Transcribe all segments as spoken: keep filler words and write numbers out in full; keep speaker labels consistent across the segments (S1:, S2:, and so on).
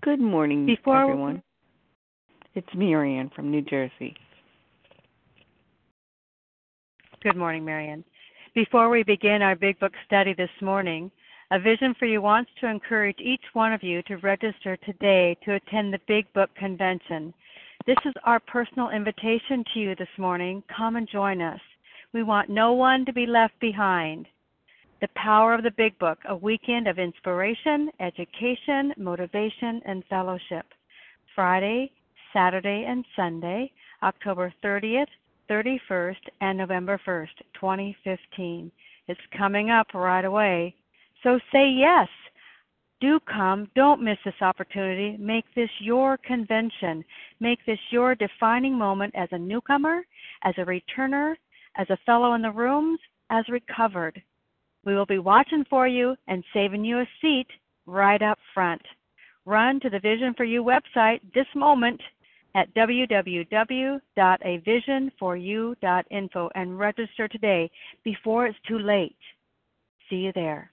S1: Good morning,
S2: Before
S1: everyone. It's Marianne from New Jersey.
S2: Good morning, Marianne. Before we begin our Big Book study this morning, A Vision for You wants to encourage each one of you to register today to attend the Big Book Convention. This is our personal invitation to you this morning. Come and join us. We want no one to be left behind. The Power of the Big Book, a weekend of inspiration, education, motivation, and fellowship. Friday, Saturday, and Sunday, October thirtieth, thirty-first, and November first, twenty fifteen. It's coming up right away. So say yes. Do come. Don't miss this opportunity. Make this your convention. Make this your defining moment as a newcomer, as a returner, as a fellow in the rooms, as recovered. We will be watching for you and saving you a seat right up front. Run to the Vision for You website this moment at w w w dot a vision for you dot info and register today before it's too late. See you there.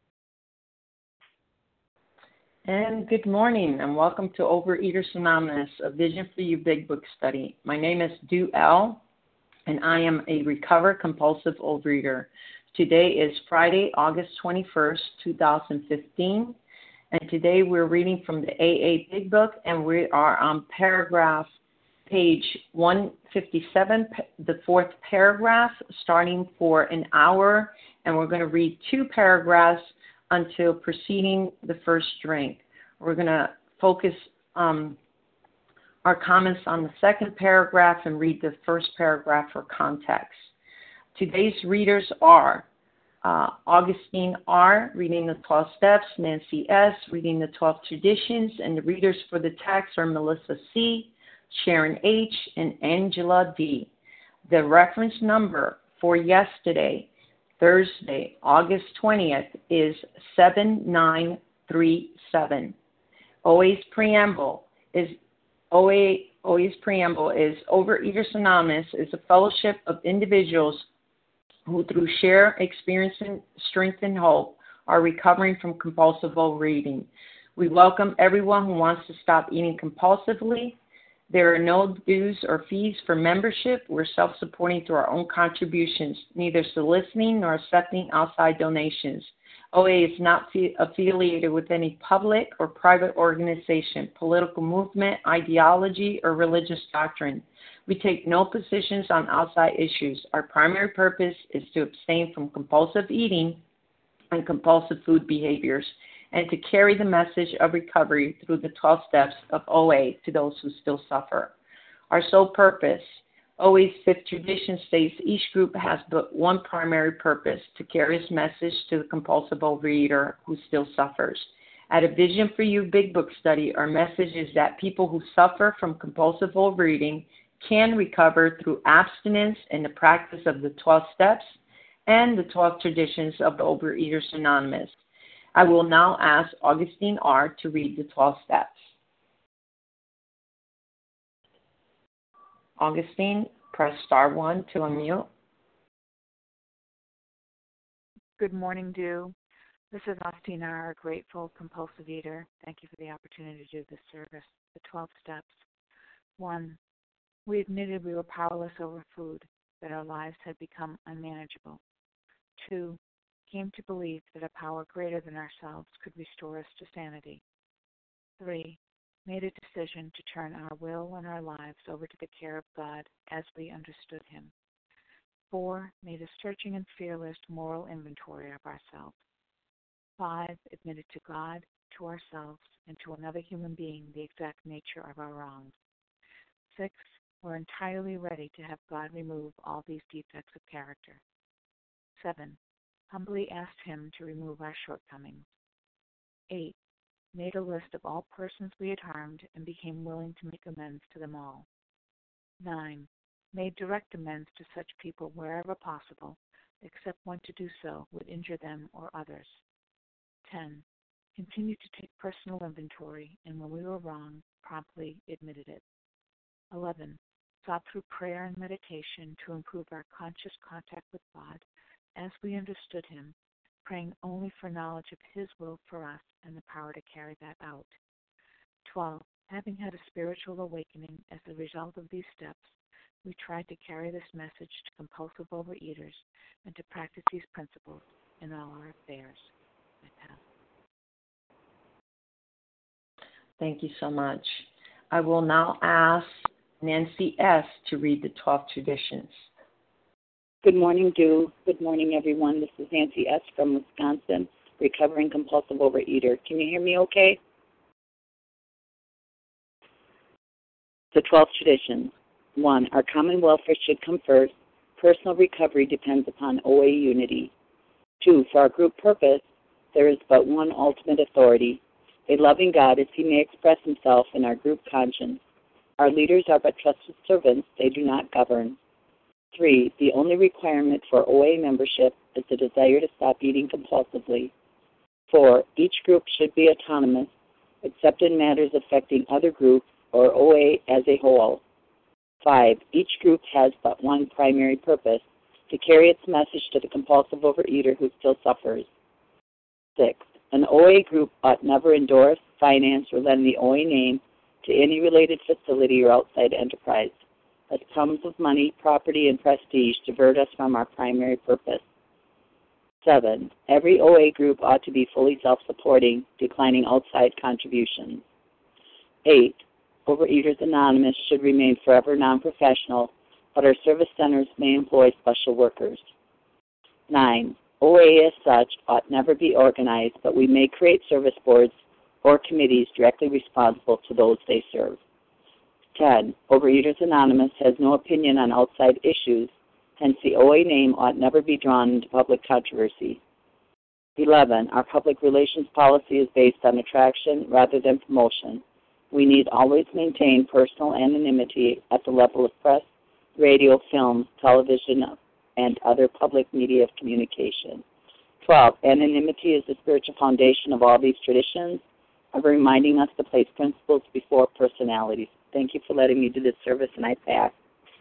S3: And good morning, and welcome to Overeaters Anonymous, a Vision for You Big Book study. My name is Du L, and I am a recovered compulsive overeater. Today is Friday, August twenty-first, twenty fifteen, and today we're reading from the A A Big Book, and we are on paragraph, page one fifty-seven, the fourth paragraph, starting for an hour, and we're going to read two paragraphs until preceding the first drink. We're going to focus um, our comments on the second paragraph and read the first paragraph for context. Today's readers are uh, Augustine R., reading the twelve Steps, Nancy S., reading the twelve Traditions, and the readers for the text are Melissa C., Sharon H., and Angela D. The reference number for yesterday, Thursday, August twentieth, is seven nine three seven. O A's preamble is O A O A's preamble is Overeaters Anonymous is a fellowship of individuals who, through shared experience, and strength, and hope, are recovering from compulsive overeating. We welcome everyone who wants to stop eating compulsively. There are no dues or fees for membership. We're self-supporting through our own contributions, neither soliciting nor accepting outside donations. O A is not affiliated with any public or private organization, political movement, ideology, or religious doctrine. We take no positions on outside issues. Our primary purpose is to abstain from compulsive eating and compulsive food behaviors, and to carry the message of recovery through the twelve steps of O A to those who still suffer. Our sole purpose, O A's fifth tradition states each group has but one primary purpose, to carry its message to the compulsive overeater who still suffers. At A Vision for You Big Book study, our message is that people who suffer from compulsive overeating can recover through abstinence and the practice of the twelve steps and the twelve traditions of the Overeaters Anonymous. I will now ask Augustine R. to read the twelve steps. Augustine, press star one to unmute.
S4: Good morning, Du. This is Augustine R., a grateful compulsive eater. Thank you for the opportunity to do this service. The twelve steps. One, we admitted we were powerless over food, that our lives had become unmanageable. Two, came to believe that a power greater than ourselves could restore us to sanity. Three, made a decision to turn our will and our lives over to the care of God as we understood Him. Four, made a searching and fearless moral inventory of ourselves. Five, admitted to God, to ourselves, and to another human being the exact nature of our wrongs. Six, we're entirely ready to have God remove all these defects of character. Seven, humbly asked Him to remove our shortcomings. Eight, made a list of all persons we had harmed and became willing to make amends to them all. Nine, made direct amends to such people wherever possible, except when to do so would injure them or others. Ten, continued to take personal inventory, and when we were wrong, promptly admitted it. Eleven, sought through prayer and meditation to improve our conscious contact with God as we understood Him, praying only for knowledge of His will for us and the power to carry that out. twelve. Having had a spiritual awakening as a result of these steps, we try to carry this message to compulsive overeaters and to practice these principles in all our affairs.
S3: Thank you so much. I will now ask Nancy S. to read the twelve traditions.
S5: Good morning, Dew. Good morning, everyone. This is Nancy S. from Wisconsin, recovering compulsive overeater. Can you hear me okay? The twelve traditions. One, our common welfare should come first. Personal recovery depends upon O A unity. Two, for our group purpose, there is but one ultimate authority, a loving God as he may express himself in our group conscience. Our leaders are but trusted servants, they do not govern. Three, the only requirement for O A membership is the desire to stop eating compulsively. Four, each group should be autonomous, except in matters affecting other groups or O A as a whole. Five, each group has but one primary purpose, to carry its message to the compulsive overeater who still suffers. Six, an O A group ought never endorse, finance, or lend the O A name to any related facility or outside enterprise, lest sums of money, property, and prestige divert us from our primary purpose. Seven, every O A group ought to be fully self-supporting, declining outside contributions. Eight, Overeaters Anonymous should remain forever non-professional, but our service centers may employ special workers. Nine, O A as such ought never be organized, but we may create service boards or committees directly responsible to those they serve. Ten, Overeaters Anonymous has no opinion on outside issues, hence the O A name ought never be drawn into public controversy. Eleven, our public relations policy is based on attraction rather than promotion. We need always maintain personal anonymity at the level of press, radio, film, television, and other public media of communication. Twelve, anonymity is the spiritual foundation of all these traditions, of reminding us to place principles before personalities. Thank you for letting me do this service, and I pass.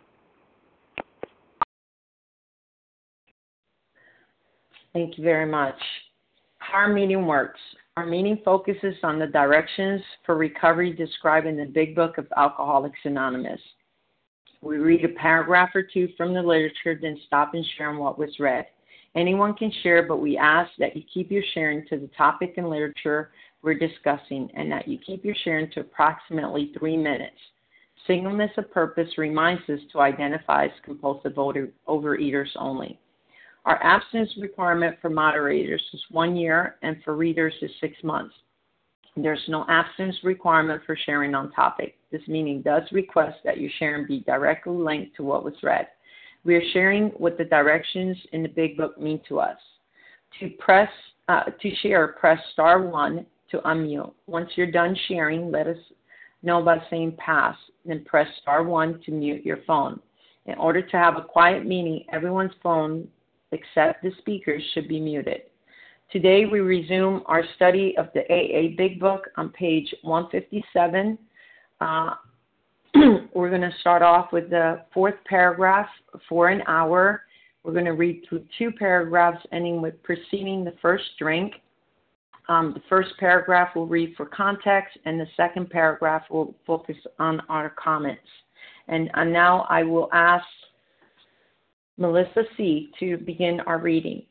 S3: Thank you very much. How our meeting works. Our meeting focuses on the directions for recovery described in the Big Book of Alcoholics Anonymous. We read a paragraph or two from the literature, then stop and share on what was read. Anyone can share, but we ask that you keep your sharing to the topic and literature we're discussing, and that you keep your sharing to approximately three minutes. Singleness of purpose reminds us to identify as compulsive overeaters only. Our abstinence requirement for moderators is one year, and for readers is six months. There's no abstinence requirement for sharing on topic. This meeting does request that your sharing be directly linked to what was read. We are sharing what the directions in the Big Book mean to us. To press, uh, to share, press star one to unmute. Once you're done sharing, let us know by saying pass. Then press star one to mute your phone. In order to have a quiet meeting, everyone's phone except the speakers should be muted. Today we resume our study of the A A Big Book on page one fifty-seven. Uh, we're going to start off with the fourth paragraph for an hour. We're going to read through two paragraphs ending with preceding the first drink. Um, the first paragraph we'll read for context, and the second paragraph will focus on our comments. And uh, now I will ask Melissa C. to begin our reading.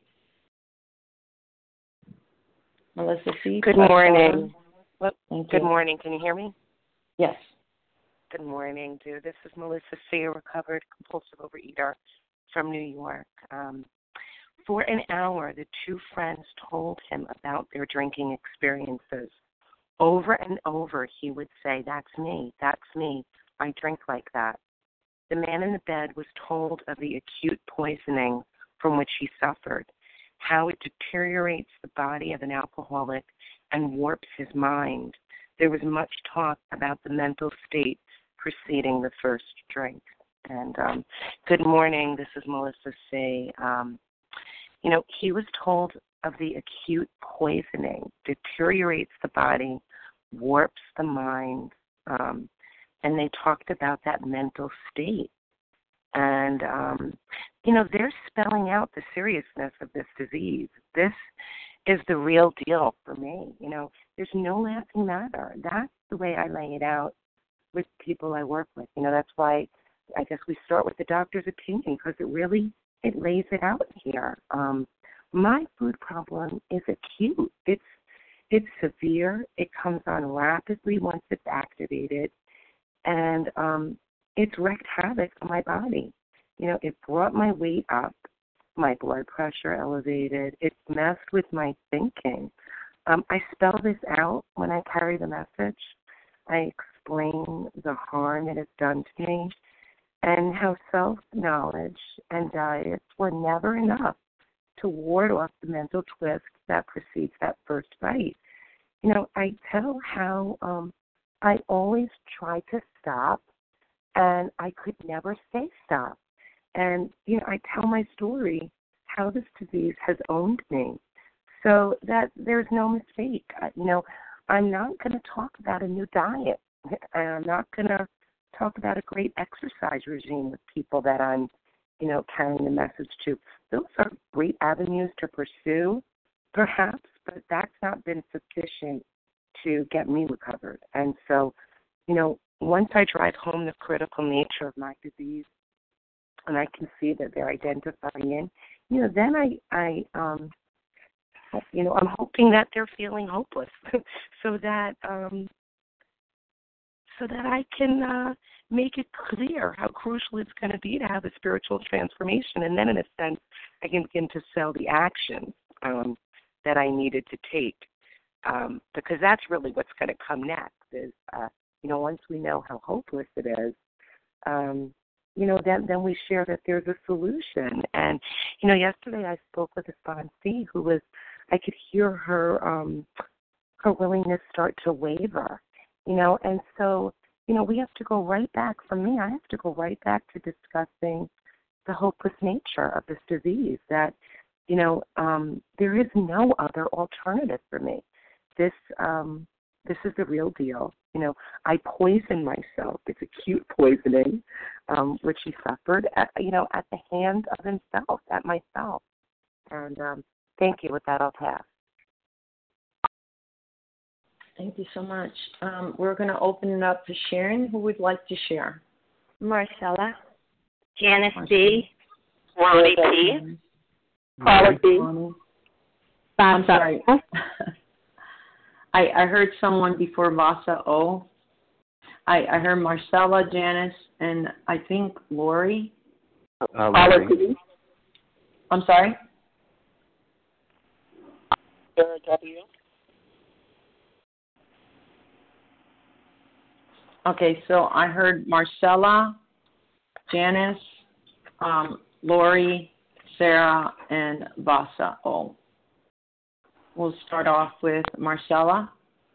S3: Melissa C.
S6: Good morning.
S3: Thank
S6: Good
S3: you.
S6: morning. Can you hear me?
S3: Yes.
S6: Good morning, Dew. This is Melissa C., a recovered compulsive overeater from New York. Um, for an hour, the two friends told him about their drinking experiences. Over and over, he would say, "That's me, that's me. I drink like that." The man in the bed was told of the acute poisoning from which he suffered, how it deteriorates the body of an alcoholic and warps his mind. There was much talk about the mental state preceding the first drink. And um, good morning, this is Melissa C. Um, you know, he was told of the acute poisoning, deteriorates the body, warps the mind, um, and they talked about that mental state. And, um, you know, they're spelling out the seriousness of this disease. This is the real deal for me. You know, there's no laughing matter. That the way I lay it out with people I work with. You know, that's why I guess we start with the doctor's opinion, because it really, it lays it out here. Um, my food problem is acute. It's it's severe. It comes on rapidly once it's activated, and um, it's wreaked havoc on my body. You know, it brought my weight up, my blood pressure elevated. It's messed with my thinking. Um, I spell this out when I carry the message. I explain the harm it has done to me and how self-knowledge and diets were never enough to ward off the mental twist that precedes that first bite. You know, I tell how um, I always try to stop, and I could never say stop. And, you know, I tell my story, how this disease has owned me, so that there's no mistake. I, you know, I'm not going to talk about a new diet. I'm not going to talk about a great exercise regime with people that I'm, you know, carrying the message to. Those are great avenues to pursue, perhaps, but that's not been sufficient to get me recovered. And so, you know, once I drive home the critical nature of my disease, and I can see that they're identifying in, you know, then I, I, um, you know, I'm hoping that they're feeling hopeless, so that, um, so that I can uh, make it clear how crucial it's going to be to have a spiritual transformation, and then, in a sense, I can begin to sell the action um, that I needed to take, um, because that's really what's going to come next. Is uh, you know, once we know how hopeless it is, um, you know, then then we share that there's a solution. And you know, yesterday I spoke with a sponsee who was, I could hear her um, her willingness start to waver. You know, and so, you know, we have to go right back, for me, I have to go right back to discussing the hopeless nature of this disease, that, you know, um, there is no other alternative for me. This um, this is the real deal. You know, I poison myself. It's acute poisoning, um, which he suffered, at, you know, at the hand of himself, at myself. And um, thank you. With that, I'll pass.
S3: Thank you so much. Um, we're going to open it up to Sharon. Who would like to share?
S7: Marcella. Janice
S3: Marcella.
S7: D. Ronnie P.
S3: Paula P. I'm sorry. I, I heard someone before Vasa O. I, I heard Marcella, Janice, and I think Lori.
S8: Uh, Paula P.
S3: I'm sorry?
S8: Sarah W.
S3: Okay, so I heard Marcella, Janice, um, Lori, Sarah, and Vasa O. We'll start off with Marcella.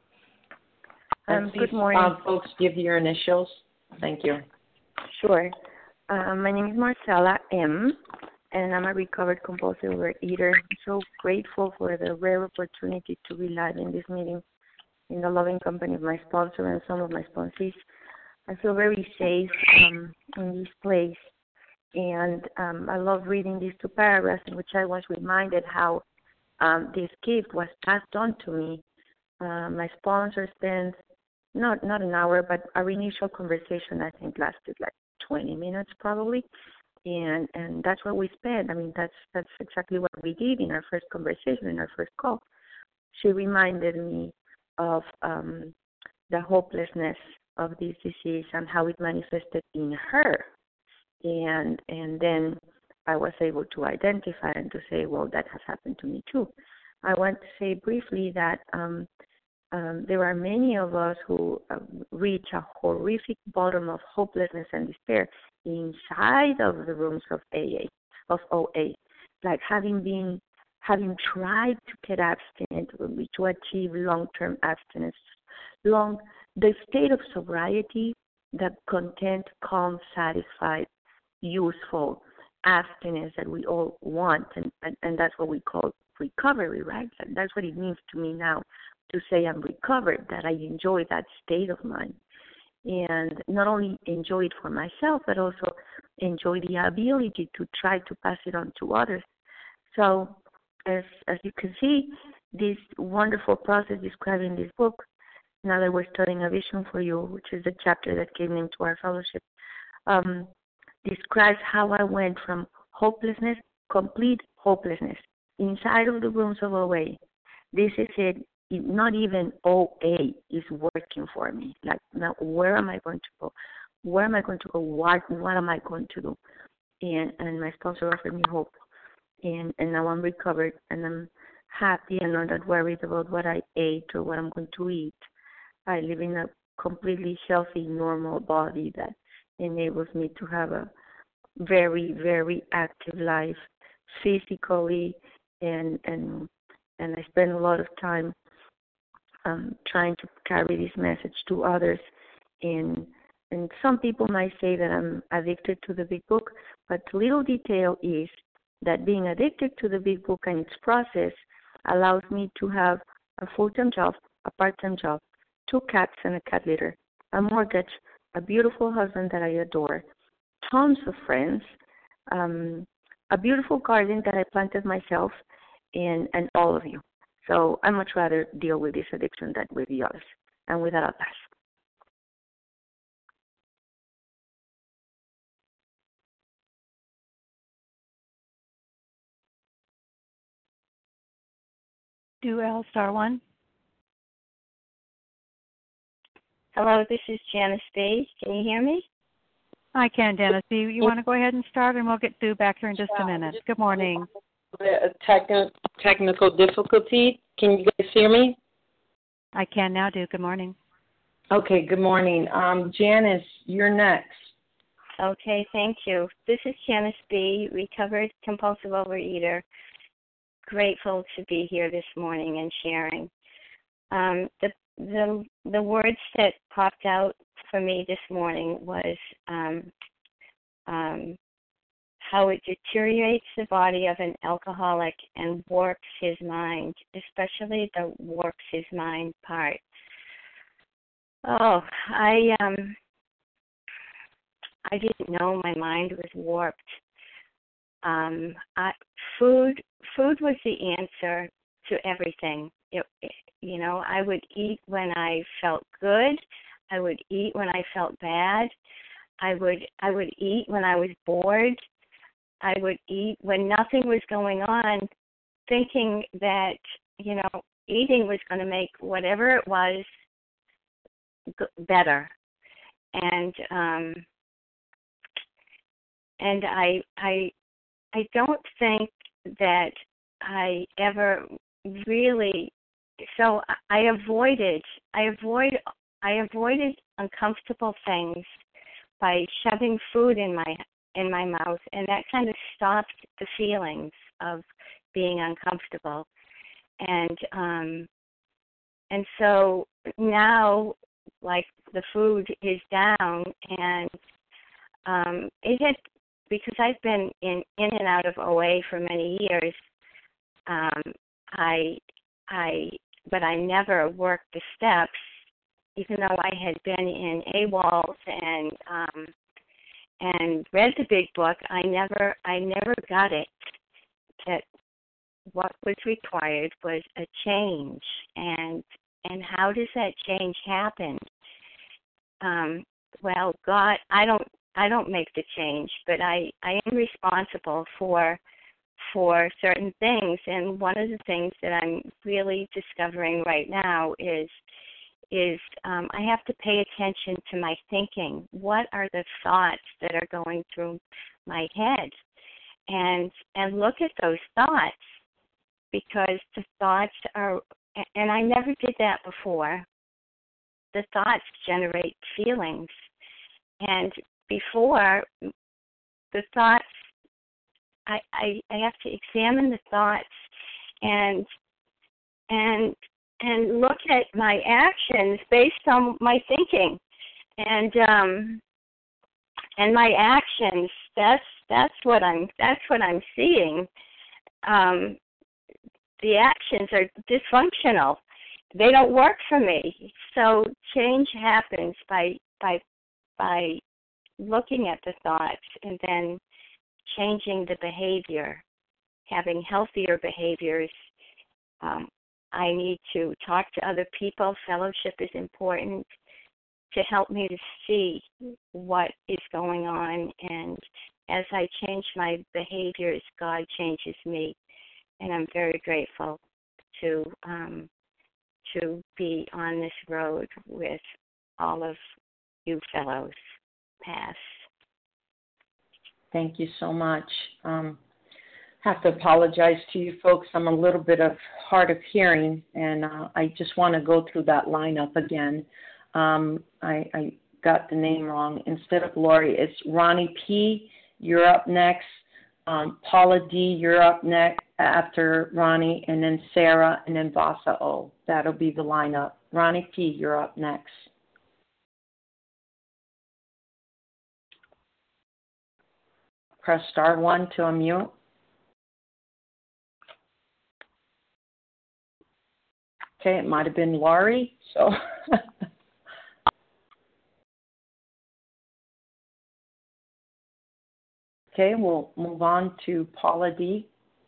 S7: Um,
S3: please,
S7: good morning.
S3: Uh, folks, give your initials. Thank you.
S7: Sure. Uh, my name is Marcella M., and I'm a recovered compulsive overeater. I'm so grateful for the rare opportunity to be live in this meeting in the loving company of my sponsor and some of my sponsees. I feel very safe um, in this place, and um, I love reading these two paragraphs in which I was reminded how um, this gift was passed on to me. Uh, my sponsor spent not not an hour, but our initial conversation, I think, lasted like twenty minutes probably, and and that's what we spent. I mean, that's that's exactly what we did in our first conversation, in our first call. She reminded me of um, the hopelessness of this disease and how it manifested in her. And and then I was able to identify and to say, well, that has happened to me too. I want to say briefly that um, um, there are many of us who uh, reach a horrific bottom of hopelessness and despair inside of the rooms of A A, of O A, like having been having tried to get abstinent, to achieve long-term abstinence, long the state of sobriety, that content, calm, satisfied, useful abstinence that we all want, and, and, and that's what we call recovery, right? That's what it means to me now to say I'm recovered, that I enjoy that state of mind. And not only enjoy it for myself, but also enjoy the ability to try to pass it on to others. So as as you can see, this wonderful process described in this book now that we're studying A Vision for You, which is the chapter that came into our fellowship, um, describes how I went from hopelessness, complete hopelessness, inside of the rooms of O A. This is it. Not even O A is working for me. Like, now, where am I going to go? Where am I going to go? What What am I going to do? And and my sponsor offered me hope, and and now I'm recovered, and I'm happy and not that worried about what I ate or what I'm going to eat. I live in a completely healthy, normal body that enables me to have a very, very active life physically, and and and I spend a lot of time um, trying to carry this message to others. And and some people might say that I'm addicted to the Big Book, but the little detail is that being addicted to the Big Book and its process allows me to have a full-time job, a part-time job, two cats and a cat litter, a mortgage, a beautiful husband that I adore, tons of friends, um, a beautiful garden that I planted myself, and, and all of you. So I much rather deal with this addiction than with the others. And with that, I'll pass.
S2: Do L star one.
S9: Hello, this is Janice B. Can you hear me?
S2: I can, Dennis. You, you want to go ahead and start, and we'll get Sue back here in just a minute. Good morning.
S3: A techni- technical difficulty. Can you guys hear me?
S2: I can now, do. Good morning.
S3: Okay, good morning. Um, Janice, you're next.
S9: Okay, thank you. This is Janice B., recovered compulsive overeater. Grateful to be here this morning and sharing. Um, the the the words that popped out for me this morning was um, um, how it deteriorates the body of an alcoholic and warps his mind, especially the warps his mind part. Oh, I um, I didn't know my mind was warped. Um, I, food food was the answer to everything. It, it, you know, I would eat when I felt good. I would eat when I felt bad. I would I would eat when I was bored. I would eat when nothing was going on, thinking that, you know, eating was going to make whatever it was better. And um, and I I I don't think that I ever really, so I avoided, I avoid, I avoided uncomfortable things by shoving food in my in my mouth, and that kind of stopped the feelings of being uncomfortable. And um, and so now, like, the food is down, and um, it had, because I've been in, in and out of O A for many years, um, I, I, but I never worked the steps, even though I had been in A W O L S and um, and read the Big Book. I never, I never got it. That what was required was a change, and and how does that change happen? Um, well, God, I don't. I don't make the change, but I, I am responsible for for certain things. And one of the things that I'm really discovering right now is is um, I have to pay attention to my thinking. What are the thoughts that are going through my head? And and look at those thoughts, because the thoughts are, and I never did that before, the thoughts generate feelings. And before, the thoughts, I, I, I have to examine the thoughts and and and look at my actions based on my thinking, and um, and my actions. That's that's what I'm that's what I'm seeing. Um, the actions are dysfunctional. They don't work for me. So change happens by by by looking at the thoughts and then changing the behavior, having healthier behaviors, um, I need to talk to other people. Fellowship is important to help me to see what is going on. And as I change my behaviors, God changes me. And I'm very grateful to um, to be on this road with all of you fellows. Pass.
S3: Thank you so much. Um, have to apologize to you folks. I'm a little bit of hard of hearing, and uh, I just want to go through that lineup again. Um, I, I got the name wrong. Instead of Lori, it's Ronnie P. You're up next. Um, Paula D. You're up next after Ronnie, and then Sarah, and then Vasa O. That'll be the lineup. Ronnie P. You're up next. Press star one to unmute. Okay, it might have been Laurie, so. Okay, we'll move on to Paula D.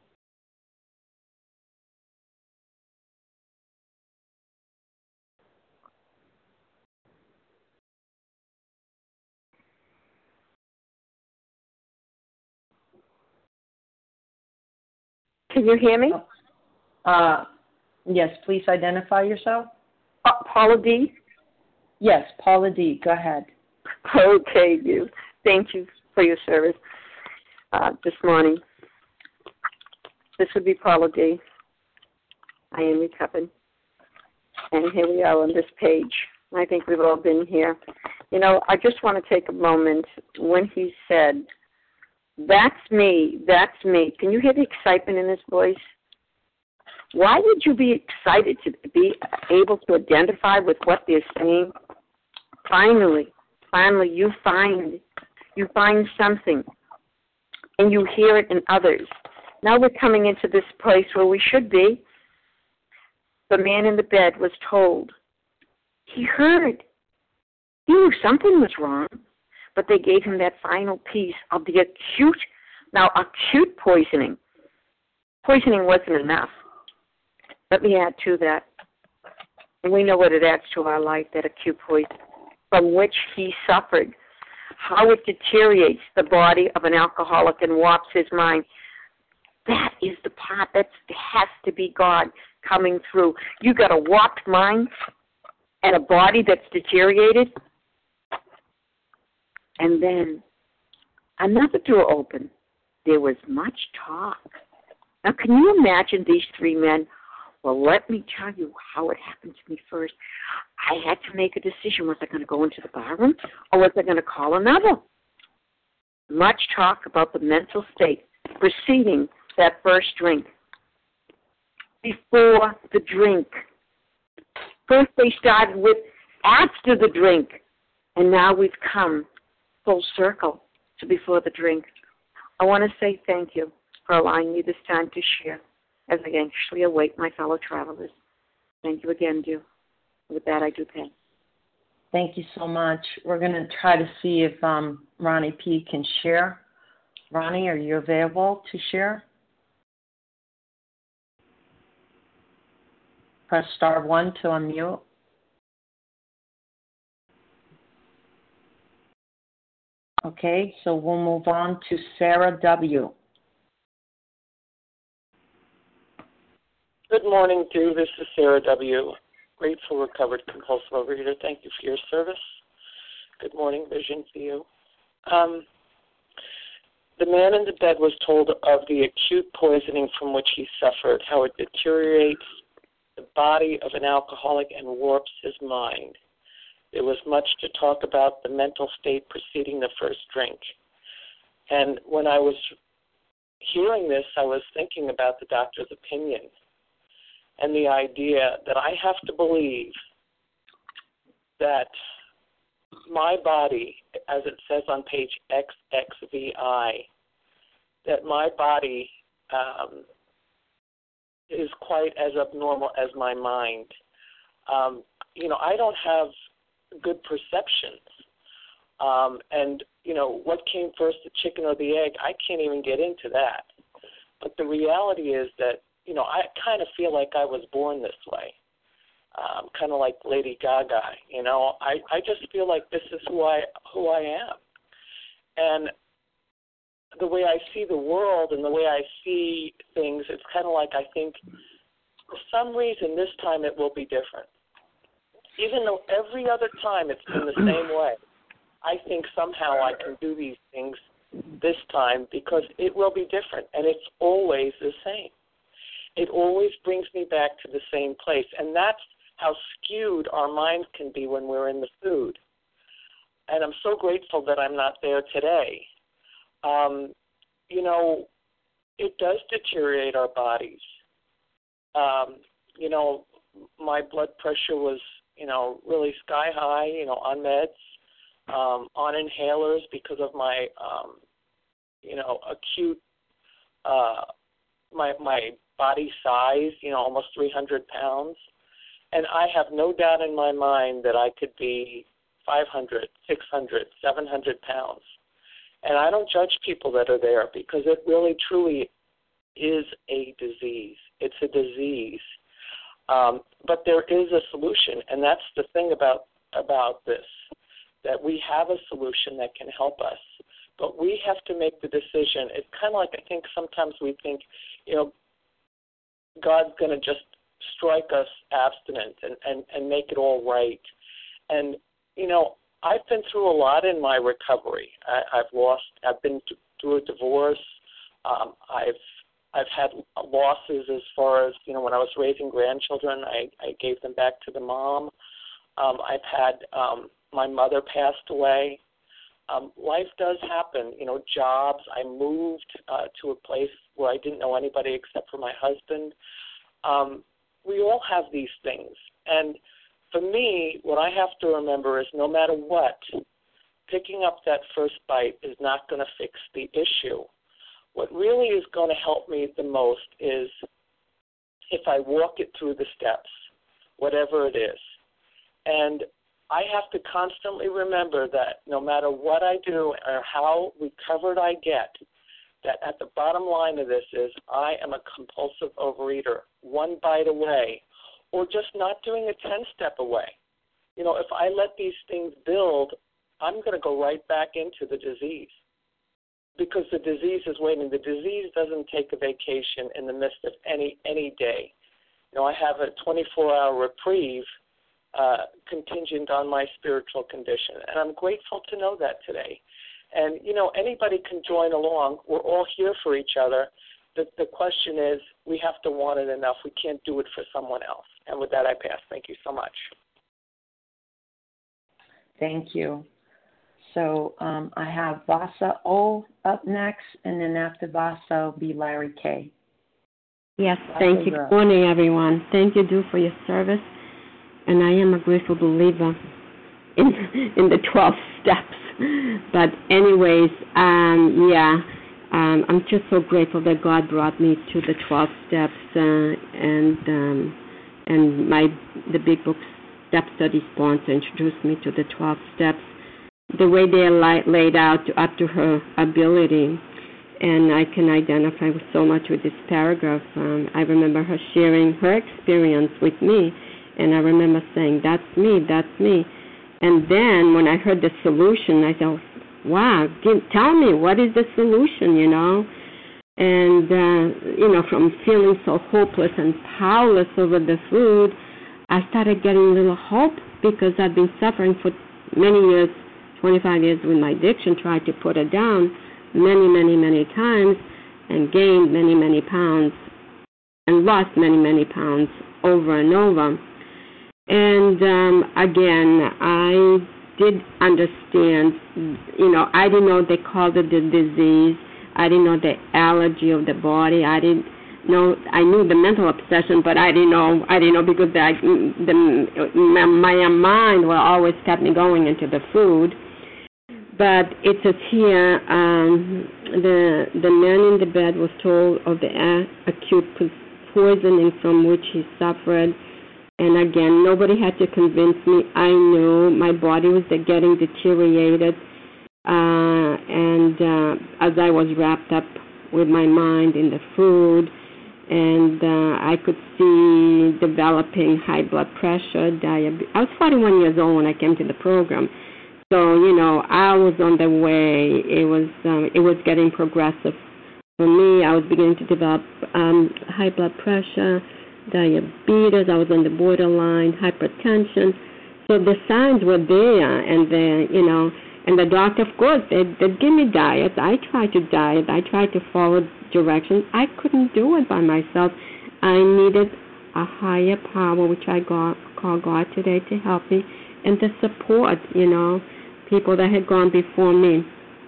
S10: Can you hear me?
S3: Uh, yes, please identify yourself.
S10: Uh, Paula D.
S3: Yes, Paula D. Go ahead.
S10: Okay, you. Thank you for your service uh, this morning. This would be Paula D. I am recovered. And here we are on this page. I think we've all been here. You know, I just want to take a moment when he said, that's me, that's me. Can you hear the excitement in his voice? Why would you be excited to be able to identify with what they're saying? Finally, finally, you find, you find something, and you hear it in others. Now we're coming into this place where we should be. The man in the bed was told. He heard. He knew something was wrong, but they gave him that final piece of the acute, now acute poisoning. Poisoning wasn't enough. Let me add to that. And we know what it adds to our life, that acute poison, from which he suffered. How it deteriorates the body of an alcoholic and warps his mind. That is the part that has to be God coming through. You got a warped mind and a body that's deteriorated. And then another door opened. There was much talk. Now, can you imagine these three men? Well, let me tell you how it happened to me first. I had to make a decision. Was I going to go into the bar room or was I going to call another? Much talk about the mental state preceding that first drink. Before the drink. First they started with after the drink. And now we've come full circle to before the drink. I want to say thank you for allowing me this time to share as I anxiously await my fellow travelers. Thank you again, Dew. With that, I do pay.
S3: Thank you so much. We're going to try to see if um, Ronnie P. can share. Ronnie, are you available to share? Press star one to unmute. Okay, so we'll move on to Sarah W.
S8: Good morning, Dew. This is Sarah W., grateful, recovered, compulsive overeater. Thank you for your service. Good morning, Vision for you. Um, the man in the bed was told of the acute poisoning from which he suffered, how it deteriorates the body of an alcoholic and warps his mind. There was much to talk about the mental state preceding the first drink. And when I was hearing this, I was thinking about the doctor's opinion and the idea that I have to believe that my body, as it says on page X X V I, that my body um, is quite as abnormal as my mind. Um, you know, I don't have good perceptions. Um, and, you know, what came first, the chicken or the egg, I can't even get into that. But the reality is that you know, I kind of feel like I was born this way, um, kind of like Lady Gaga. You know, I, I just feel like this is who I who I am, and the way I see the world and the way I see things, it's kind of like I think for some reason this time it will be different. Even though every other time it's been the same way, I think somehow I can do these things this time because it will be different, and it's always the same. It always brings me back to the same place, and that's how skewed our minds can be when we're in the food. And I'm so grateful that I'm not there today. Um, you know, it does deteriorate our bodies. Um, you know, my blood pressure was, you know, really sky high, you know, on meds, um, on inhalers because of my, um, you know, acute, uh, my my body size, you know, almost three hundred pounds. And I have no doubt in my mind that I could be five hundred, six hundred, seven hundred pounds. And I don't judge people that are there because it really, truly is a disease. It's a disease. Um, but there is a solution, and that's the thing about about this, that we have a solution that can help us. But we have to make the decision. It's kind of like I think sometimes we think, you know, God's going to just strike us abstinent and, and, and make it all right. And, you know, I've been through a lot in my recovery. I, I've lost, I've been through a divorce. Um, I've I've had losses as far as, you know, when I was raising grandchildren, I, I gave them back to the mom. Um, I've had um, my mother passed away. Um, life does happen, you know, jobs. I moved uh, to a place where I didn't know anybody except for my husband. Um, we all have these things. And for me, what I have to remember is no matter what, picking up that first bite is not going to fix the issue. What really is going to help me the most is if I walk it through the steps, whatever it is. And I have to constantly remember that no matter what I do or how recovered I get, that at the bottom line of this is I am a compulsive overeater, one bite away, or just not doing a ten-step away. You know, if I let these things build, I'm going to go right back into the disease because the disease is waiting. The disease doesn't take a vacation in the midst of any any day. You know, I have a twenty-four hour reprieve uh, contingent on my spiritual condition, and I'm grateful to know that today. And, you know, anybody can join along. We're all here for each other. The, the question is, we have to want it enough. We can't do it for someone else. And with that, I pass. Thank you so much.
S3: Thank you. So um, I have Vasa O up next, and then after Vasa will be Larry K.
S11: Yes, thank you. Good morning, everyone. Thank you, Du, for your service. And I am a grateful believer in in the twelve steps. But anyways, um, yeah, um, I'm just so grateful that God brought me to the twelve steps uh, and um, and my the Big Book Step Study sponsor introduced me to the twelve steps, the way they are laid out up to her ability. And I can identify with so much with this paragraph. Um, I remember her sharing her experience with me, and I remember saying, that's me, that's me. And then when I heard the solution, I thought, wow, give, tell me, what is the solution, you know? And, uh, you know, from feeling so hopeless and powerless over the food, I started getting a little hope because I've been suffering for many years, twenty-five years with my addiction, tried to put it down many, many, many times and gained many, many pounds and lost many, many pounds over and over. And um, again, I did understand, you know, I didn't know they called it the disease. I didn't know the allergy of the body. I didn't know, I knew the mental obsession, but I didn't know, I didn't know because the, the, my, my mind will always kept me going into the food. But it says here, um, the the man in the bed was told of the uh, acute poisoning from which he suffered. And again, nobody had to convince me. I knew my body was getting deteriorated. Uh, and uh, as I was wrapped up with my mind in the food, and uh, I could see developing high blood pressure, diabetes. I was forty-one years old when I came to the program, so you know I was on the way. It was um, it was getting progressive for me. I was beginning to develop um, high blood pressure, diabetes. I was on the borderline, hypertension. So the signs were there, and the you know, and the doctor, of course, they they give me diets. I tried to diet. I tried to follow directions. I couldn't do it by myself. I needed a higher power, which I got, call God today, to help me, and the support. You know, people that had gone before me.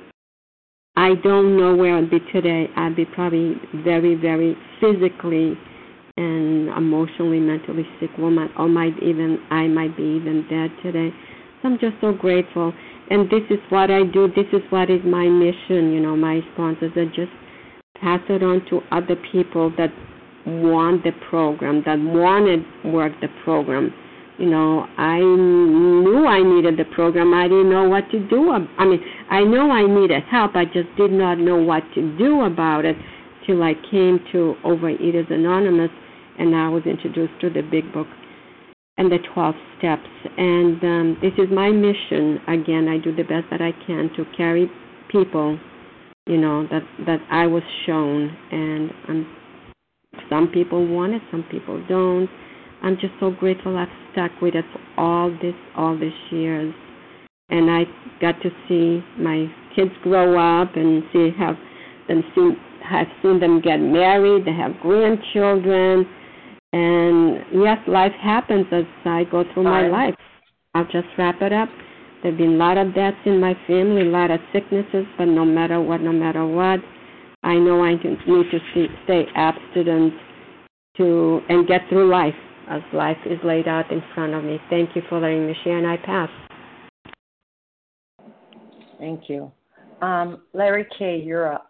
S11: I don't know where I'd be today. I'd be probably very, very physically and emotionally, mentally sick woman, or might even I might be even dead today. So I'm just so grateful. And this is what I do. This is what is my mission. You know, my sponsors are just pass it on to other people that want the program, that wanted work the program. You know, I knew I needed the program. I didn't know what to do. I mean, I know I needed help. I just did not know what to do about it till I came to Overeaters Anonymous, and I was introduced to the Big Book and the twelve steps. And um, this is my mission. Again, I do the best that I can to carry people, you know, that, that I was shown. And um, some people want it, some people don't. I'm just so grateful I've stuck with it for all this, all these years. And I got to see my kids grow up and see have them see, have seen them get married. They have grandchildren. And yes, life happens as I go through my life. I'll just wrap it up. There have been a lot of deaths in my family, a lot of sicknesses, but no matter what, no matter what, I know I need to stay abstinent to and get through life as life is laid out in front of me. Thank you for letting me share, and I pass.
S3: Thank you. Um, Larry K., you're up.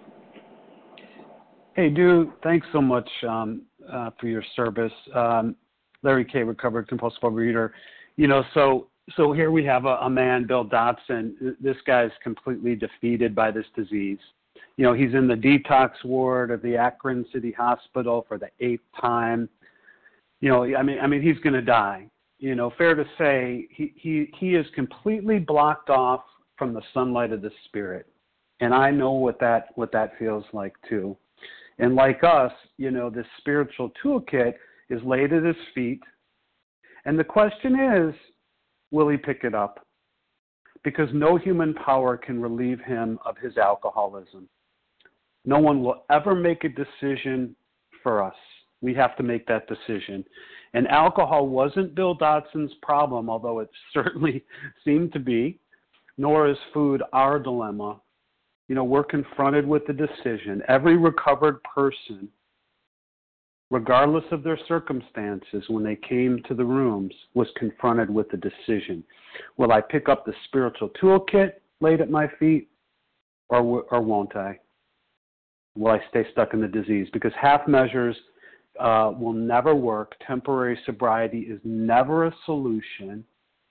S12: Hey, dude, thanks so much um, uh, for your service. Um, Larry K., recovered compulsive overeater. You know, so so here we have a, a man, Bill Dotson. This guy's completely defeated by this disease. You know, he's in the detox ward of the Akron City Hospital for the eighth time. You know, I mean, I mean, he's going to die. You know, fair to say, he, he, he is completely blocked off from the sunlight of the Spirit. And I know what that what that feels like, too. And like us, you know, this spiritual toolkit is laid at his feet. And the question is, will he pick it up? Because no human power can relieve him of his alcoholism. No one will ever make a decision for us. We have to make that decision. And alcohol wasn't Bill Dotson's problem, although it certainly seemed to be, nor is food our dilemma. You know, we're confronted with the decision. Every recovered person, regardless of their circumstances, when they came to the rooms, was confronted with the decision. Will I pick up the spiritual toolkit laid at my feet, or, or won't I? Will I stay stuck in the disease? Because half measures uh, will never work. Temporary sobriety is never a solution.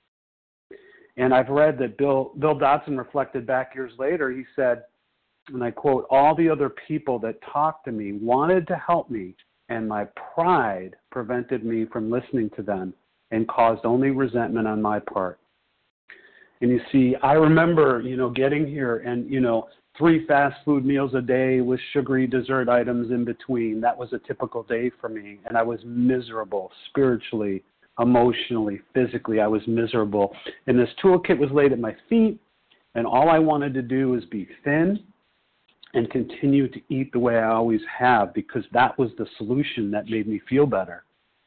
S12: And I've read that Bill, Bill Dotson reflected back years later. He said, and I quote, all the other people that talked to me wanted to help me, and my pride prevented me from listening to them and caused only resentment on my part. And you see, I remember, you know, getting here and, you know, three fast food meals a day with sugary dessert items in between. That was a typical day for me, and I was miserable spiritually, emotionally, physically. I was miserable. And this toolkit was laid at my feet, and all I wanted to do was be thin and continue to eat the way I always have, because that was the solution that made me feel better.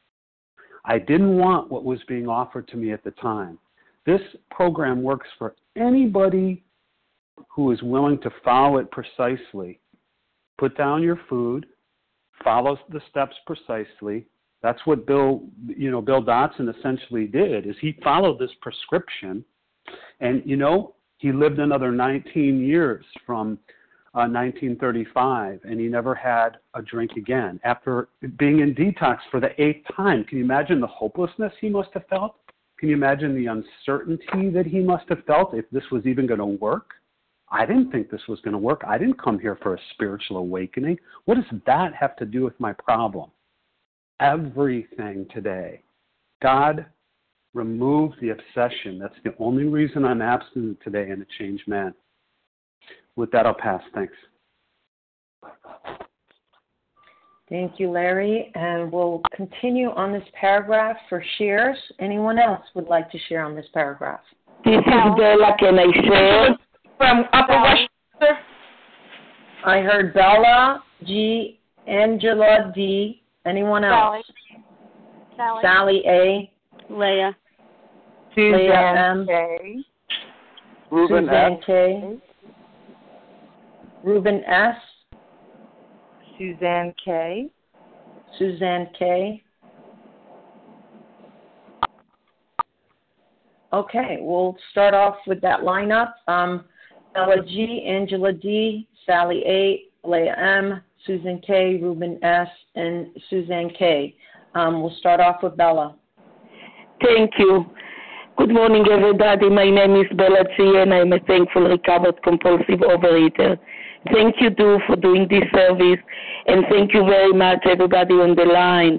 S12: I didn't want what was being offered to me at the time. This program works for anybody who is willing to follow it precisely. Put down your food, follow the steps precisely. That's what Bill, you know, Bill Dotson essentially did, is he followed this prescription, and, you know, he lived another nineteen years from uh, nineteen thirty-five, and he never had a drink again after being in detox for the eighth time. Can you imagine the hopelessness he must have felt? Can you imagine the uncertainty that he must have felt if this was even going to work? I didn't think this was going to work. I didn't come here for a spiritual awakening. What does that have to do with my problem? Everything today. God removed the obsession. That's the only reason I'm abstinent today and a changed man. With that, I'll pass. Thanks.
S3: Thank you, Larry. And we'll continue on this paragraph for shares. Anyone else would like to share on this paragraph?
S13: This is Bella. Can I share?
S8: From Upper Westchester.
S3: I heard Bella, G, Angela, D. Anyone else?
S14: Sally.
S3: Sally A.
S14: Leah.
S3: Leah M.
S13: K.
S3: Ruben Suzanne K. Ruben S.
S4: Suzanne K.
S3: Suzanne K. Okay, we'll start off with that lineup. Um, Bella G, Angela D, Sally A, Leah M, Susan K, Ruben S, and Suzanne K. Um, we'll start off with Bella.
S13: Thank you. Good morning, everybody. My name is Bella G, and I'm a thankful recovered compulsive overeater. Thank you, Du, for doing this service, and thank you very much, everybody on the line.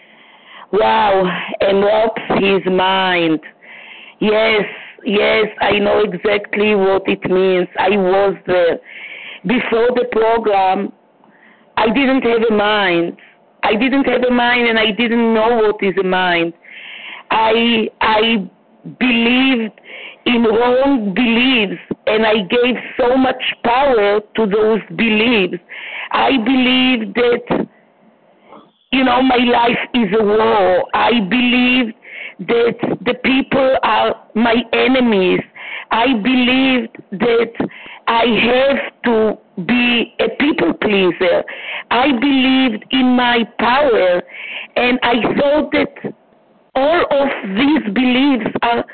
S13: Wow, enwraps his mind. Yes, yes, I know exactly what it means. I was there. Before the program, I didn't have a mind. I didn't have a mind, and I didn't know what is a mind. I I believed in wrong beliefs, and I gave so much power to those beliefs. I believed that, you know, my life is a war. I believed that the people are my enemies. I believed that I have to be a people pleaser. I believed in my power, and I thought that all of these beliefs are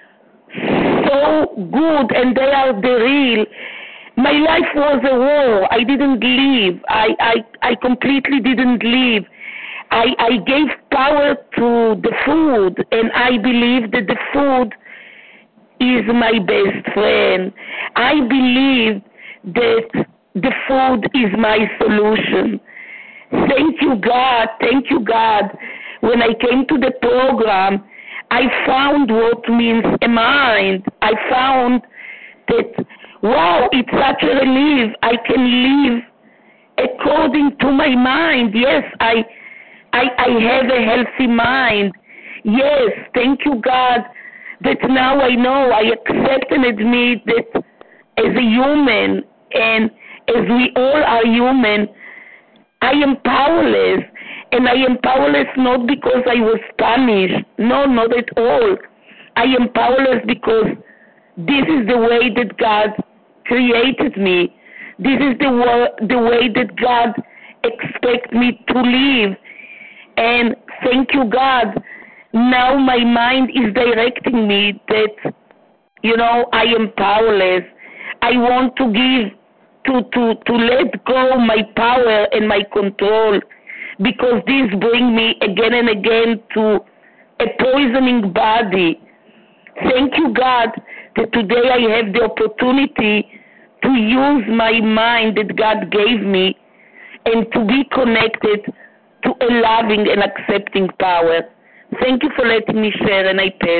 S13: so good and they are the real. My life was a war. I didn't live. I, I, I completely didn't live. I, I gave power to the food, and I believe that the food is my best friend. I believe that the food is my solution. Thank you, God. Thank you, God. When I came to the program, I found what means a mind. I found that, wow, it's such a relief. I can live according to my mind. Yes, I, I, I have a healthy mind. Yes, thank you, God, that now I know, I accept and admit that as a human, and as we all are human, I am powerless. And I am powerless not because I was punished. No, not at all. I am powerless because this is the way that God created me. This is the, wo- the way that God expects me to live. And thank you, God. Now my mind is directing me that, you know, I am powerless. I want to give, to, to, to let go my power and my control, because this brings me again and again to a poisoning body. Thank you, God, that today I have the opportunity to use my mind that God gave me and to be connected to a loving and accepting power. Thank you for letting me share, and I pass.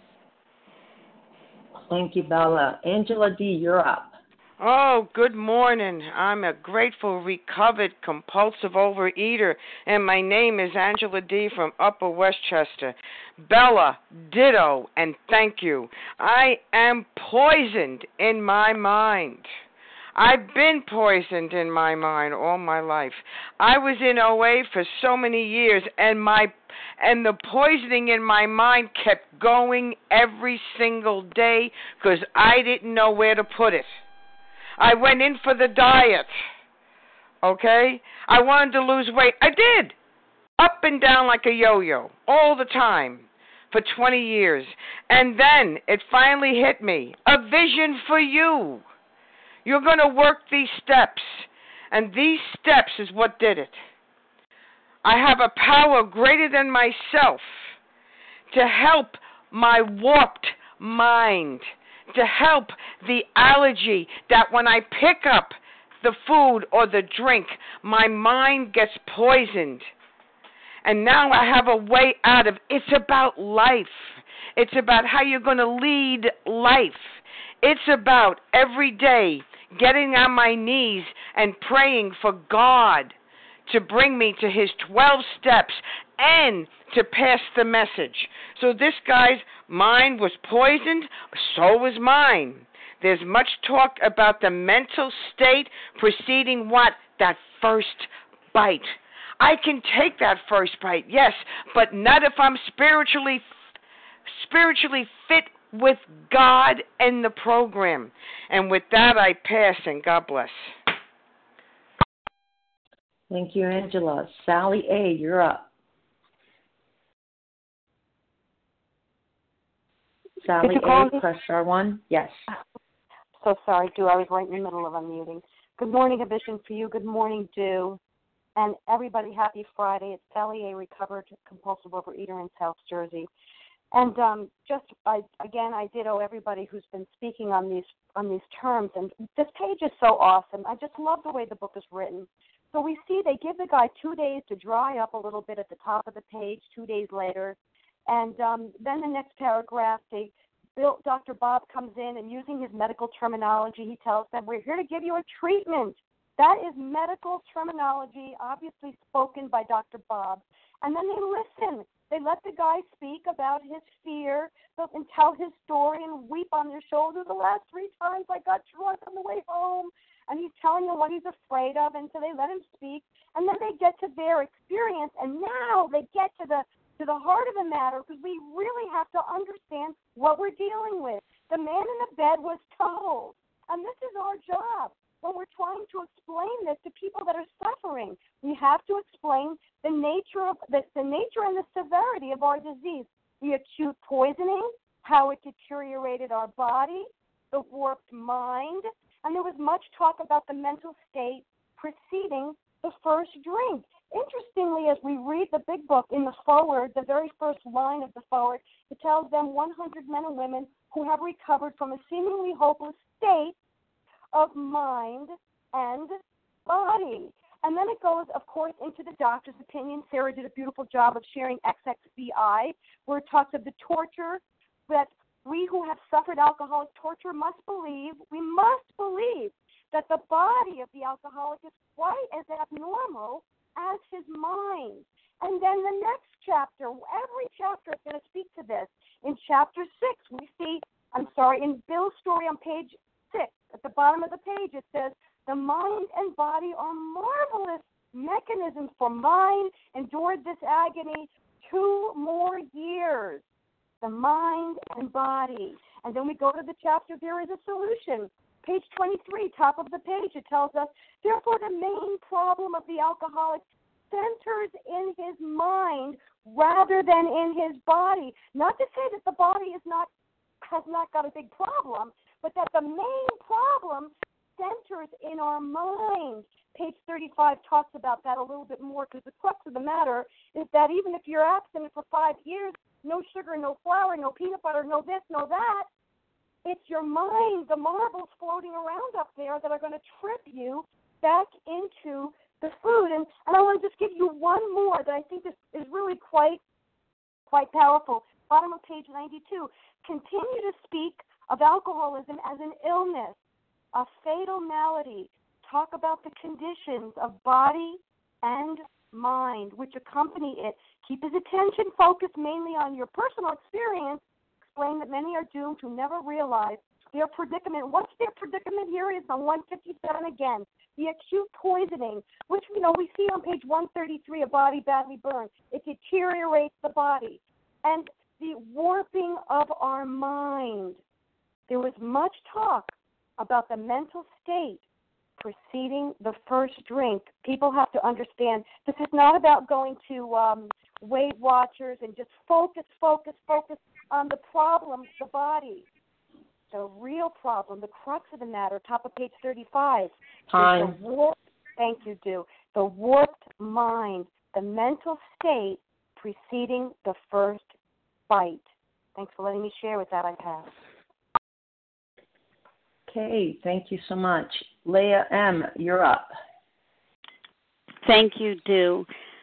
S3: Thank you, Bella. Angela D., you're up.
S15: Oh, good morning. I'm a grateful, recovered, compulsive overeater, and my name is Angela D. from Upper Westchester. Bella, ditto, and thank you. I am poisoned in my mind. I've been poisoned in my mind all my life. I was in O A for so many years, and my and the poisoning in my mind kept going every single day because I didn't know where to put it. I went in for the diet, okay? I wanted to lose weight. I did. Up and down like a yo-yo all the time for twenty years. And then it finally hit me. A vision for you. You're going to work these steps. And these steps is what did it. I have a power greater than myself to help my warped mind to help the allergy that when I pick up the food or the drink, my mind gets poisoned. And now I have a way out of it. It's about life. It's about how you're going to lead life. It's about every day getting on my knees and praying for God to bring me to his twelve steps and to pass the message. So this guy's mind was poisoned, so was mine. There's much talk about the mental state preceding what? That first bite. I can take that first bite, yes, but not if I'm spiritually spiritually fit with God and the program. And with that, I pass, and God bless.
S3: Thank you, Angela. Sally A., you're up. Sally A., press star one. Yes.
S14: So sorry, Do. I was right in the middle of unmuting. Good morning, A Vision for You. Good morning, Do. And everybody, happy Friday. It's Sally A., recovered compulsive overeater in South Jersey. And um, just I, again, I did owe everybody who's been speaking on these on these terms. And this page is so awesome. I just love the way the book is written. So we see they give the guy two days to dry up a little bit at the top of the page. Two days later, and um, then the next paragraph, they Bill, Doctor Bob comes in and using his medical terminology, he tells them, "We're here to give you a treatment." That is medical terminology, obviously spoken by Doctor Bob. And then they listen. They let the guy speak about his fear and tell his story and weep on their shoulder. The last three times I got drunk on the way home. And he's telling them what he's afraid of. And so they let him speak. And then they get to their experience. And now they get to the to the heart of the matter, because we really have to understand what we're dealing with. The man in the bed was told. And this is our job. When we're trying to explain this to people that are suffering, we have to explain the nature of the, the nature and the severity of our disease, the acute poisoning, how it deteriorated our body, the warped mind, and there was much talk about the mental state preceding the first drink. Interestingly, as we read the big book in the foreword, the very first line of the foreword, it tells them one hundred men and women who have recovered from a seemingly hopeless state of mind and body. And then it goes, of course, into the doctor's opinion. Sarah did a beautiful job of sharing X X B I, where it talks of the torture that we who have suffered alcoholic torture must believe, we must believe that the body of the alcoholic is quite as abnormal as his mind. And then the next chapter, every chapter is going to speak to this. In chapter six, we see, I'm sorry, in Bill's story on page six, at the bottom of the page, it says, the mind and body are marvelous mechanisms, for mine endured this agony two more years. The mind and body. And then we go to the chapter, there is a solution. Page twenty-three, top of the page, it tells us, therefore the main problem of the alcoholic centers in his mind rather than in his body. Not to say that the body is not has not got a big problem, but that the main problem centers in our mind. Page thirty-five talks about that a little bit more, because the crux of the matter is that even if you're abstinent for five years, no sugar, no flour, no peanut butter, no this, no that, it's your mind, the marbles floating around up there that are going to trip you back into the food. And, and I want to just give you one more that I think is, is really quite, quite powerful. Bottom of page ninety-two. Continue to speak of alcoholism as an illness, a fatal malady. Talk about the conditions of body and mind which accompany it. Keep his attention focused mainly on your personal experience. Explain that many are doomed who never realize their predicament. What's their predicament? Here is on one fifty-seven again. The acute poisoning, which you know we see on page one thirty-three, a body badly burned. It deteriorates the body. And the warping of our mind. There was much talk about the mental state preceding the first drink. People have to understand this is not about going to um, Weight Watchers and just focus, focus, focus on the problem, the body. The real problem, the crux of the matter, top of page thirty-five.
S3: Time.
S14: The warped, thank you, Do. The warped mind, the mental state preceding the first bite. Thanks for letting me share with that. I pass.
S3: Okay, thank you so much. Leah M., you're up.
S16: Thank you, Du.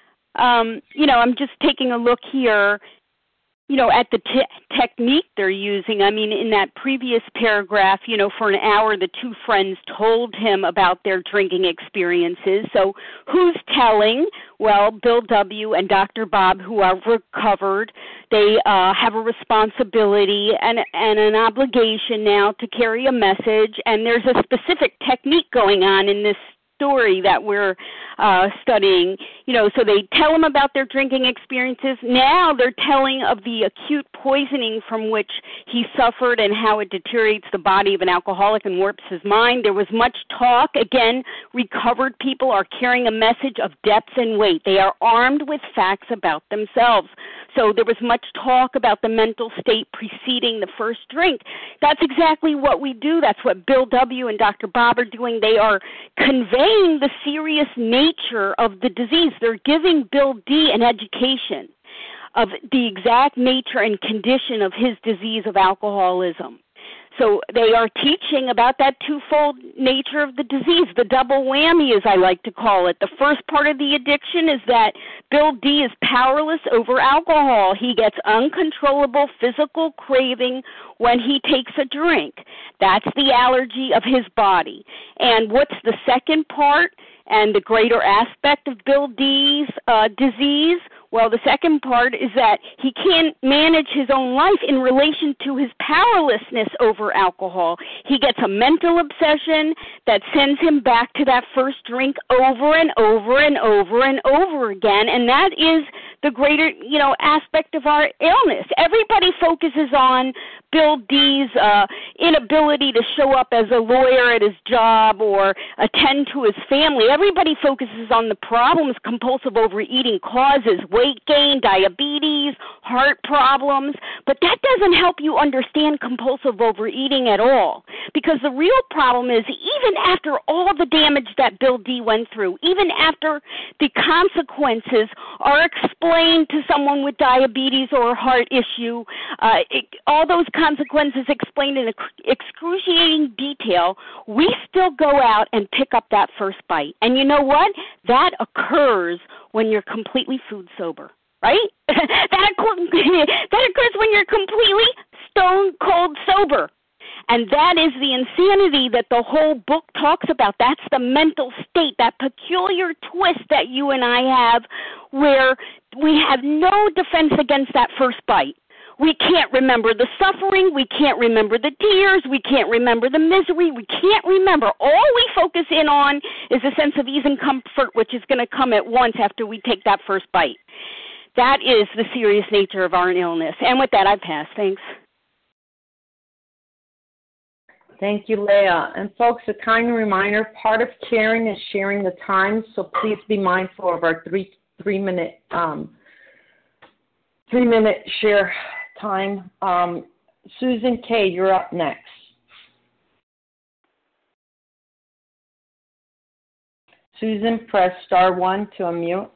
S16: Um, you know, I'm just taking a look here, you know, at the te- technique they're using. I mean, in that previous paragraph, you know, for an hour, the two friends told him about their drinking experiences. So who's telling? Well, Bill W. and Doctor Bob, who are recovered, they uh, have a responsibility and, and an obligation now to carry a message, and there's a specific technique going on in this story that we're uh, studying. You know, so they tell him about their drinking experiences. Now they're telling of the acute poisoning from which he suffered and how it deteriorates the body of an alcoholic and warps his mind. There was much talk. Again, recovered people are carrying a message of depth and weight. They are armed with facts about themselves. So there was much talk about the mental state preceding the first drink. That's exactly what we do. That's what Bill W. and Doctor Bob are doing. They are conveying the serious nature of the disease. They're giving Bill D. an education of the exact nature and condition of his disease of alcoholism. So they are teaching about that twofold nature of the disease, the double whammy, as I like to call it. The first part of the addiction is that Bill D. is powerless over alcohol. He gets uncontrollable physical craving when he takes a drink. That's the allergy of his body. And what's the second part and the greater aspect of Bill D.'s uh, disease? Well, the second part is that he can't manage his own life in relation to his powerlessness over alcohol. He gets a mental obsession that sends him back to that first drink over and over and over and over again, and that is the greater, you know, aspect of our illness. Everybody focuses on Bill D.'s uh, inability to show up as a lawyer at his job or attend to his family. Everybody focuses on the problems compulsive overeating causes, weight gain, diabetes, heart problems, but that doesn't help you understand compulsive overeating at all, because the real problem is even after all the damage that Bill D. went through, even after the consequences are explained to someone with diabetes or a heart issue, uh, it, all those consequences explained in excruciating detail, we still go out and pick up that first bite. And you know what? That occurs when you're completely food sober, right? that, that occurs when you're completely stone cold sober. And that is the insanity that the whole book talks about. That's the mental state, that peculiar twist that you and I have where we have no defense against that first bite. We can't remember the suffering. We can't remember the tears. We can't remember the misery. We can't remember. All we focus in on is a sense of ease and comfort, which is going to come at once after we take that first bite. That is the serious nature of our illness. And with that, I pass. Thanks.
S3: Thank you, Leah. And folks, a kind reminder, part of caring is sharing the time, so please be mindful of our three, three-minute um, three-minute share time. Um, Susan K., you're up next. Susan, press star one to unmute.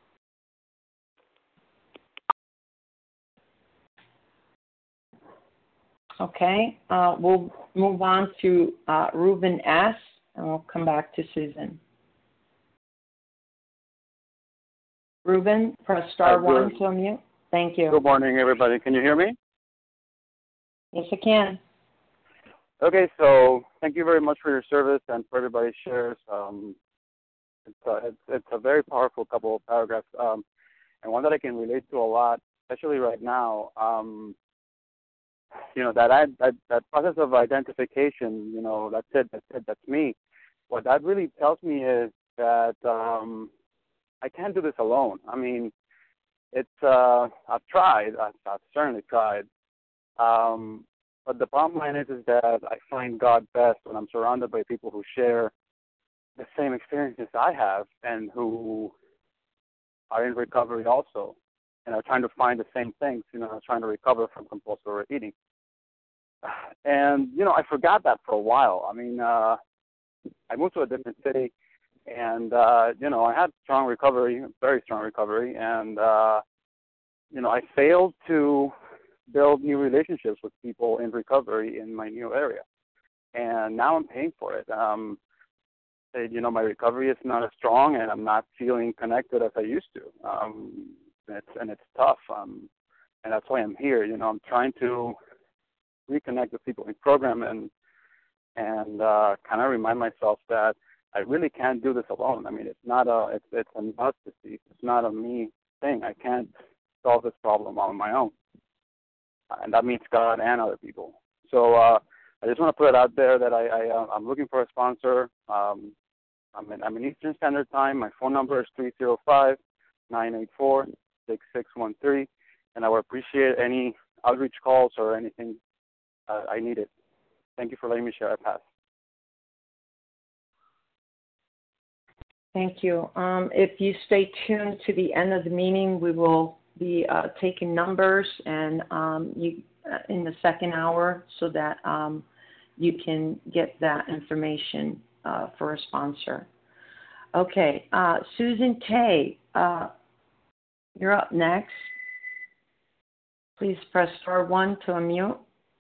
S3: Okay, uh, we'll move on to uh, Reuben S., and we'll come back to Susan. Reuben, press star
S17: Hi,
S3: one to unmute. Thank you.
S17: Good morning, everybody. Can you hear me?
S3: Yes, I can.
S17: Okay, so thank you very much for your service and for everybody's shares. Um, it's, a, it's, it's a very powerful couple of paragraphs, um, and one that I can relate to a lot, especially right now. Um, you know, that, I, that that process of identification, you know, that's it, that's it, that's me. What that really tells me is that um, I can't do this alone. I mean, it's, uh, I've tried, I've, I've certainly tried. Um, but the bottom line is, is that I find God best when I'm surrounded by people who share the same experiences I have and who are in recovery also and are trying to find the same things, you know, trying to recover from compulsive overeating. And, you know, I forgot that for a while. I mean, uh, I moved to a different city and, uh, you know, I had strong recovery, very strong recovery, and, uh, you know, I failed to build new relationships with people in recovery in my new area. and now I'm paying for it. Um, you know, my recovery is not as strong, and I'm not feeling connected as I used to. Um, and it's and it's tough, um, and that's why I'm here. You know, I'm trying to reconnect with people in the program and and uh, kind of remind myself that I really can't do this alone. I mean, it's not a it's it's a us disease. It's not a me thing. I can't solve this problem on my own, and that means God and other people. So uh, I just want to put it out there that I, I uh, I'm looking for a sponsor. Um, I'm in I'm in Eastern Standard Time. My phone number is three zero five, nine eight four, six six one three, and I would appreciate any outreach calls or anything uh, I need it. Thank you for letting me share. I pass.
S3: Thank you. Um, if you stay tuned to the end of the meeting, we will be uh, taking numbers and um, you uh, in the second hour so that um, you can get that information uh, for a sponsor. Okay, uh, Susan K., uh, you're up next. Please press star one to unmute.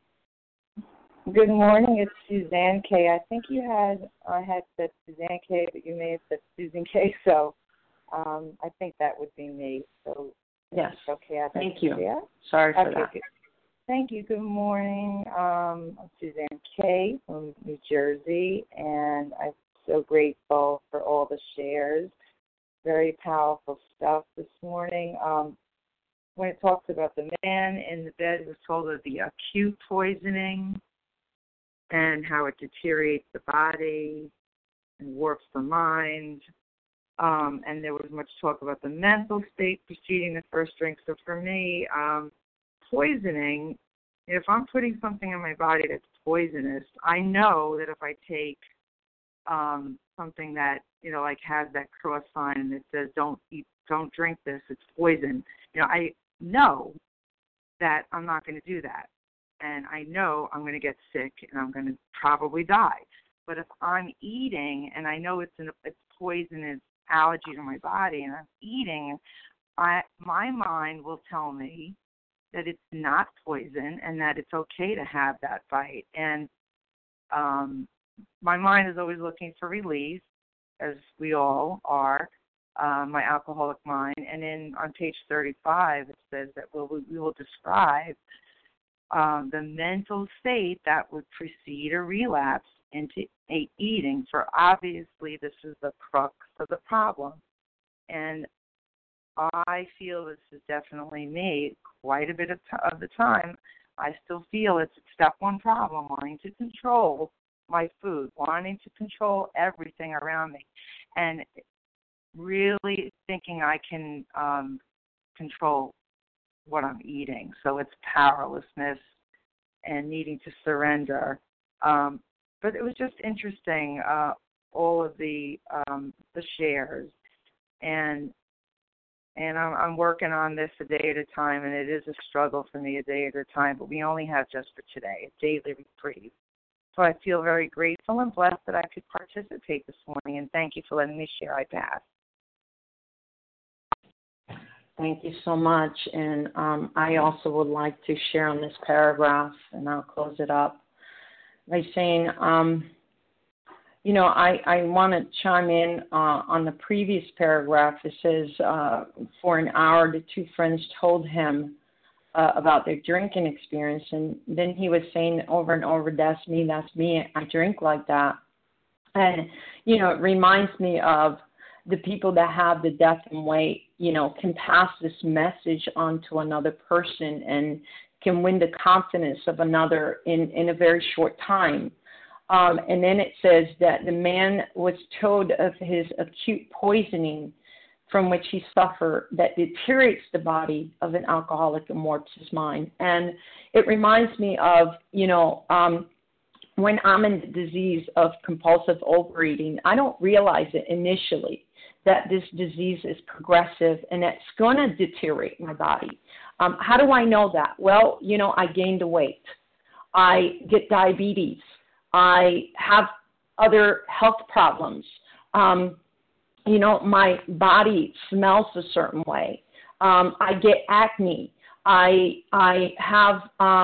S18: Good morning, it's Suzanne K. I think you had, I had said Suzanne K., but you may have said Susan K., so um, I think that would be me. So
S3: yes,
S18: okay. I
S3: thank you.
S18: Yeah?
S3: Sorry for
S18: okay,
S3: that.
S18: Good. Thank you. Good morning. Um, I'm Suzanne K. from New Jersey, and I'm so grateful for all the shares. Very powerful stuff this morning. Um, when it talks about the man in the bed was told of the acute poisoning and how it deteriorates the body and warps the mind. Um, and there was much talk about the mental state preceding the first drink. So for me, um, poisoning, if I'm putting something in my body that's poisonous, I know that if I take um, something that, you know, like has that cross sign and it says don't eat, don't drink this, it's poison, you know, I know that I'm not going to do that. And I know I'm going to get sick and I'm going to probably die. But if I'm eating and I know it's an it's poisonous allergy to my body and I'm eating, I my mind will tell me that it's not poison and that it's okay to have that bite. And um, my mind is always looking for release, as we all are, uh, my alcoholic mind. And then on page thirty-five, it says that we'll, we will describe Um, the mental state that would precede a relapse into a eating, for obviously this is the crux of the problem. And I feel this is definitely me quite a bit of, t- of the time. I still feel it's a step one problem, wanting to control my food, wanting to control everything around me, and really thinking I can um, control what I'm eating. So it's powerlessness and needing to surrender. Um, but it was just interesting, uh, all of the um, the shares, and and I'm, I'm working on this a day at a time, and it is a struggle for me a day at a time. But we only have just for today, a daily reprieve. So I feel very grateful and blessed that I could participate this morning. And thank you for letting me share. I pass.
S3: Thank you so much. And um, I also would like to share on this paragraph, and I'll close it up by saying, um, you know, I, I want to chime in uh, on the previous paragraph. It says, uh, for an hour, the two friends told him uh, about their drinking experience. And then he was saying over and over, that's me, that's me, I drink like that. And, you know, it reminds me of the people that have the death and weight, you know, can pass this message on to another person and can win the confidence of another in, in a very short time. Um, and then it says that the man was told of his acute poisoning from which he suffered that deteriorates the body of an alcoholic and warps his mind. And it reminds me of, you know, um, when I'm in the disease of compulsive overeating, I don't realize it initially that this disease is progressive and it's going to deteriorate my body. Um, how do I know that? Well, you know, I gained the weight. I get diabetes. I have other health problems. Um, you know, my body smells a certain way. Um, I get acne. I I have, um,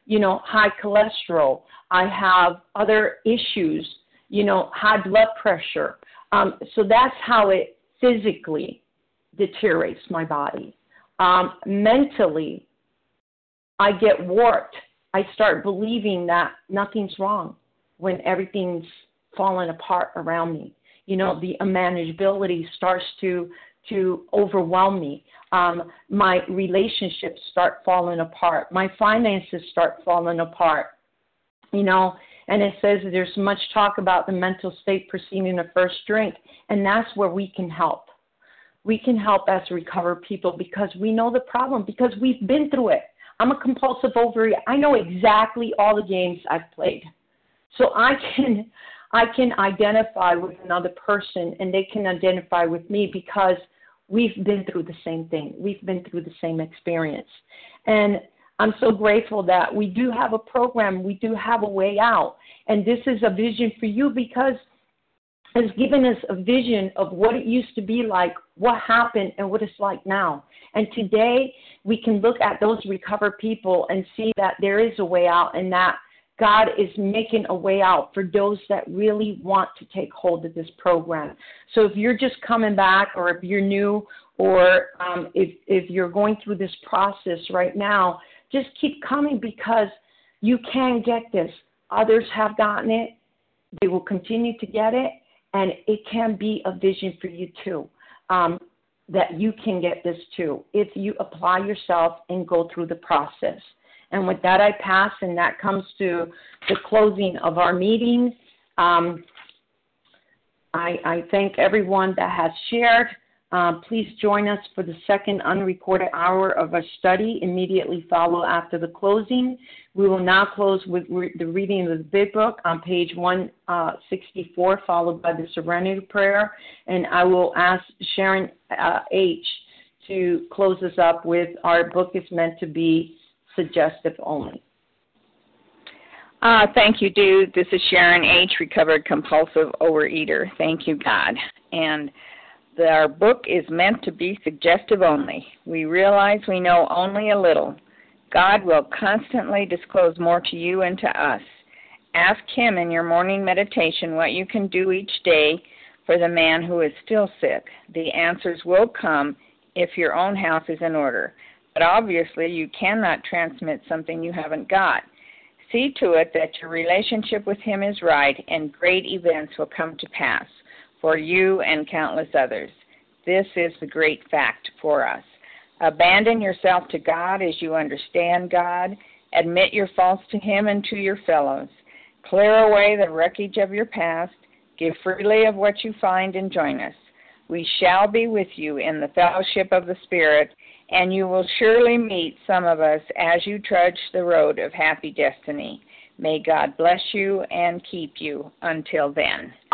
S3: you know, high cholesterol. I have other issues, you know, high blood pressure. Um, so that's how it physically deteriorates my body. Um, mentally, I get warped. I start believing that nothing's wrong when everything's falling apart around me. You know, the unmanageability starts to to overwhelm me. Um, my relationships start falling apart. My finances start falling apart. You know, and it says that there's much talk about the mental state preceding the first drink, and that's where we can help. We can help as recovered people because we know the problem, because we've been through it. I'm a compulsive overeater. I know exactly all the games I've played. So I can I can identify with another person and they can identify with me because we've been through the same thing. We've been through the same experience. And I'm so grateful that we do have a program. We do have a way out. And this is a vision for you because it's given us a vision of what it used to be like, what happened, and what it's like now. And today we can look at those recovered people and see that there is a way out and that God is making a way out for those that really want to take hold of this program. So if you're just coming back, or if you're new, or um, if, if you're going through this process right now, just keep coming because you can get this. Others have gotten it. They will continue to get it. And it can be a vision for you too, um, that you can get this too if you apply yourself and go through the process. And with that, I pass, and that comes to the closing of our meeting. Um, I, I thank everyone that has shared. Uh, please join us for the second unrecorded hour of our study immediately follow after the closing. We will now close with re- the reading of the Big Book on page one sixty-four, followed by the Serenity Prayer. And I will ask Sharon uh, H. to close us up with Our Book is Meant to Be Suggestive Only.
S19: Uh, thank you, Du. This is Sharon H., recovered compulsive overeater. Thank you, God. And the, our book is meant to be suggestive only. We realize we know only a little. God will constantly disclose more to you and to us. Ask Him in your morning meditation what you can do each day for the man who is still sick. The answers will come if your own house is in order. But obviously, you cannot transmit something you haven't got. See to it that your relationship with Him is right, and great events will come to pass for you and countless others. This is the great fact for us. Abandon yourself to God as you understand God. Admit your faults to Him and to your fellows. Clear away the wreckage of your past. Give freely of what you find and join us. We shall be with you in the fellowship of the Spirit, and you will surely meet some of us as you trudge the road of happy destiny. May God bless you and keep you until then.